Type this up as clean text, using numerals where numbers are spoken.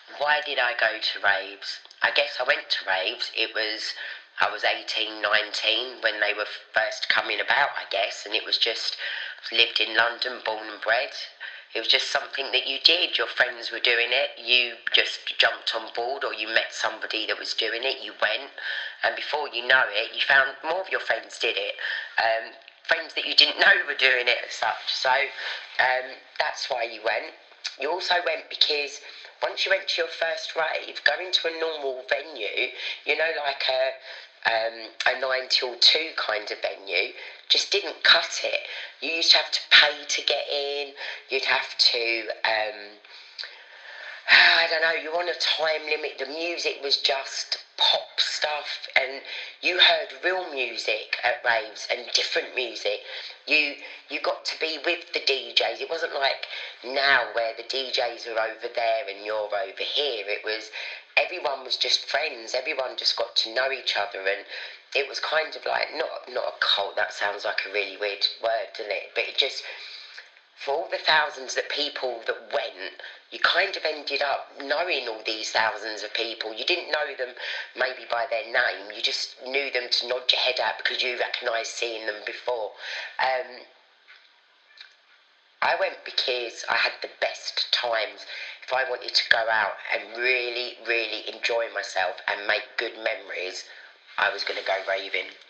Why did I go to raves? I guess I went to raves. I was 18, 19 when they were first coming about, I guess, and it was just, lived in London, born and bred. It was just something that you did. Your friends were doing it. You just jumped on board, or you met somebody that was doing it. You went, and before you know it, you found more of your friends did it. Friends that you didn't know were doing it as such. So that's why you went. You also went because once you went to your first rave, going to a normal venue, like a 9 till 2 kind of venue, just didn't cut it. You used to have to pay to get in. You'd have to, I don't know, you're on a time limit. The music was just pop stuff, and you heard real music at raves and different music. You got to be with the DJs. It wasn't like now where the DJs are over there and you're over here. It was, everyone was just friends. Everyone just got to know each other, and it was kind of like not a cult. That sounds like a really weird word, doesn't it? But it just, for all the thousands of people that went, you kind of ended up knowing all these thousands of people. You didn't know them maybe by their name, you just knew them to nod your head at because you recognised seeing them before. I went because I had the best times. If I wanted to go out and really, really enjoy myself and make good memories, I was going to go raving.